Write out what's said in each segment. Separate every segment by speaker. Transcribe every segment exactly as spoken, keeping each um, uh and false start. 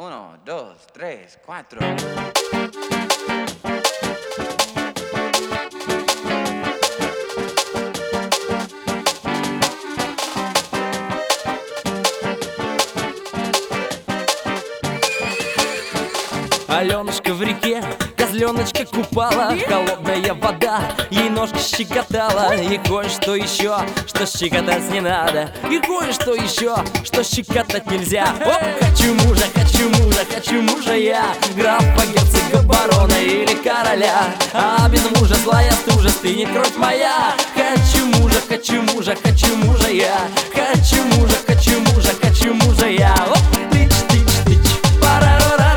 Speaker 1: Uno, dos, tres, cuatro.
Speaker 2: Аленушка в реке, козленочка купала, холодная вода ей ножки щекотала. И кое-что еще, что щекотать не надо, и кое-что еще, что щекотать нельзя. Оп! Хочу мужа, хочу мужа, хочу мужа я, графа, герцога, барона или короля. А без мужа злая стужа стынет кровь моя. Хочу мужа, хочу мужа, хочу мужа я, хочу мужа, хочу мужа, хочу мужа я. Оп! Тыч, тыч, тыч, пара-ра-ра-ра.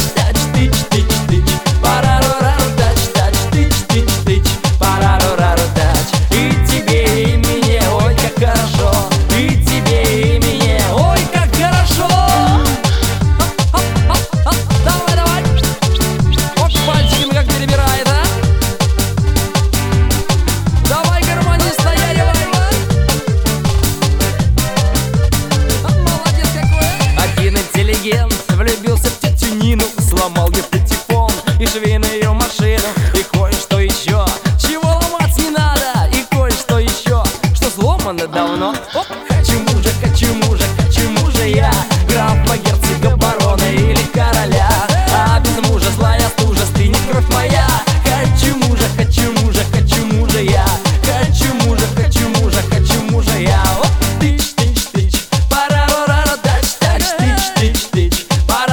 Speaker 2: Влюбился в тетю Нину, сломал ей патефон и швейную машину. И кое-что еще, чего ломать не надо, и кое-что еще, что сломано давно. Оп! Хочу мужа, хочу мужа, хочу мужа я, графа, герцога, барона или короля. А без мужа злая стужа стынет кровь моя. Хочу мужа, хочу мужа, хочу мужа я, хочу мужа, хочу мужа, хочу мужа я. Оп! Тыч, тыч, тыч, пара-ра-ра-ра, тач, тач, тыч, тыч, тыч.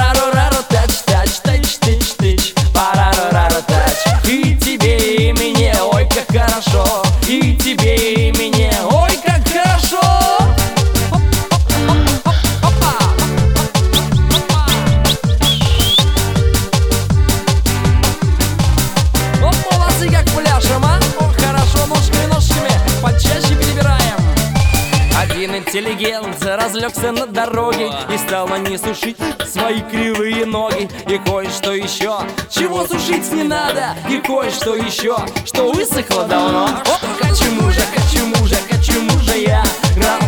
Speaker 2: И тебе, и мне, ой, как хорошо. И тебе, и мне, ой, как хорошо. Вот молодцы, как пляшем, а? О, хорошо, ножками-ножками почаще перебираем. Один интеллигент разлегся на дороге и стал на ней сушить свои кривые ноги. И кое-что еще, чего сушить не надо, и кое-что еще, что высохло давно. Оп! Хочу мужа, хочу мужа, хочу мужа я, граф,